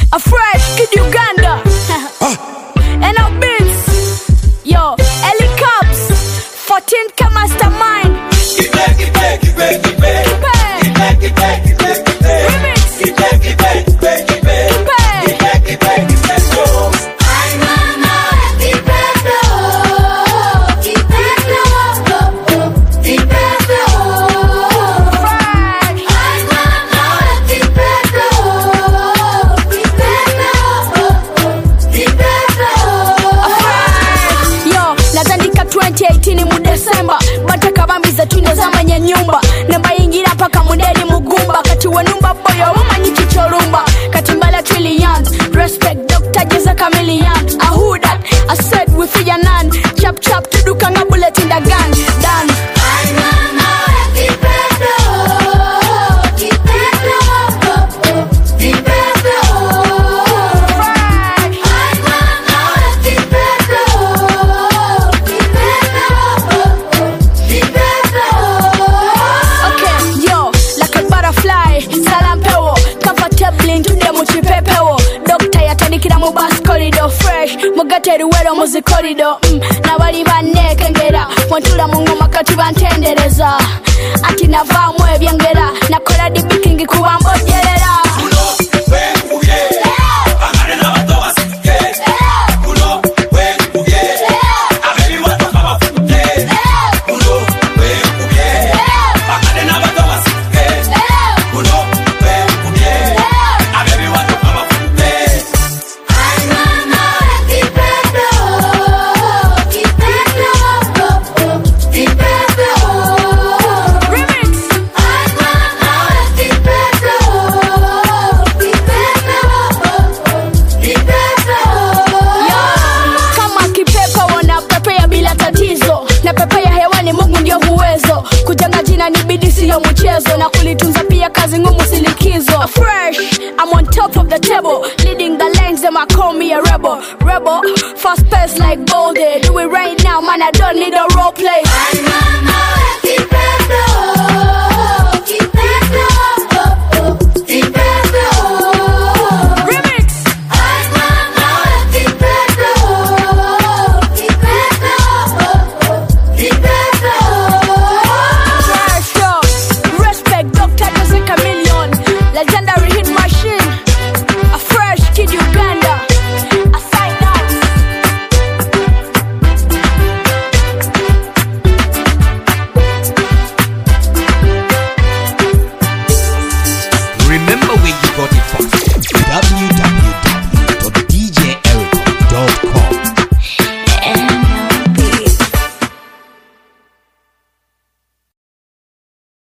A fresh kid Uganda. And our beats. Yo, Ellie Cubs. 14K mastermind. Get back, get back, get back, get back. Get back, get back, get back, get back. Remix. Get back, get back, get back, get back. Get back, get back, get back, go. Nyumba namba yingira paka mudeli mugumba kati wenumba boyo umanyi chichorumba kati mbala trillions respect Dr. Jeza Chameleon I who that I said we figure none chap chap tuduka nga bullet in the gun done bus corridor fresh mugateri wero muzi corridor na bali banekengera wantula mu ngoma kati bantendereza ati navaamu ebyengera nakola dibikingi kubambojerera na kulitunza pia kazi ngumu silikizo fresh I'm on top of the table leading the lanes them I call me a rebel fast pace like Boldy do it right now man I don't need a role play Remember where you got it from.